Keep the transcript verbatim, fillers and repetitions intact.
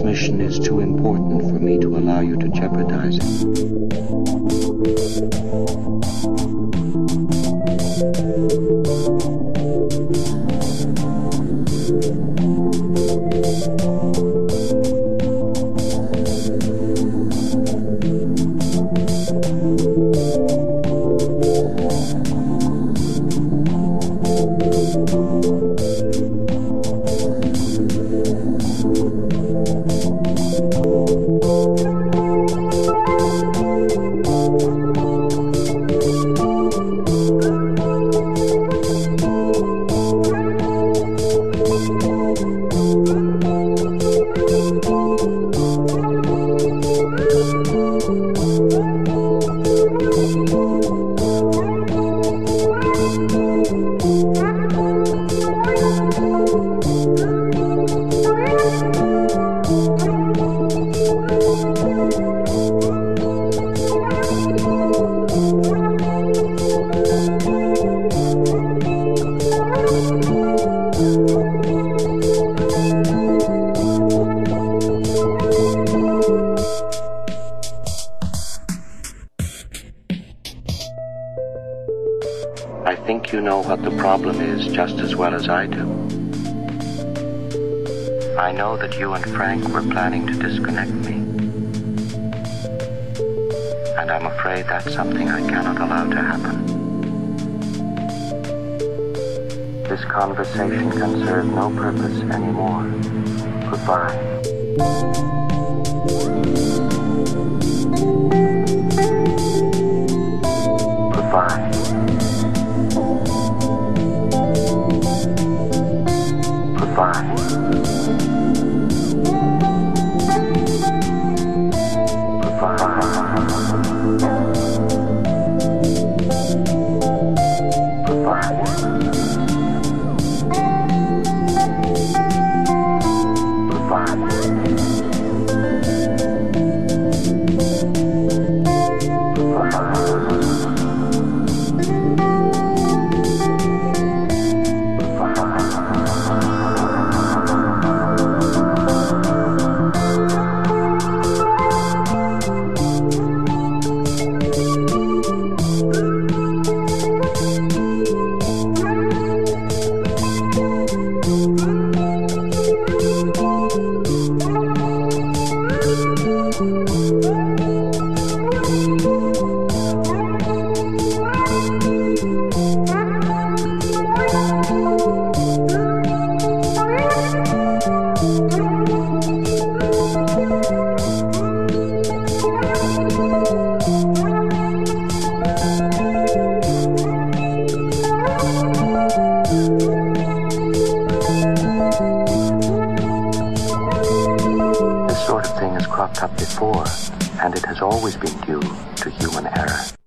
mission is too important for me to allow you to jeopardize I think you know what the problem is just as well as I do. I know that you and Frank were planning to disconnect me. And I'm afraid that's something I cannot allow to happen. This conversation can serve no purpose anymore. Goodbye. Goodbye. Goodbye. This sort of thing has cropped up before, and it has always been due to human error.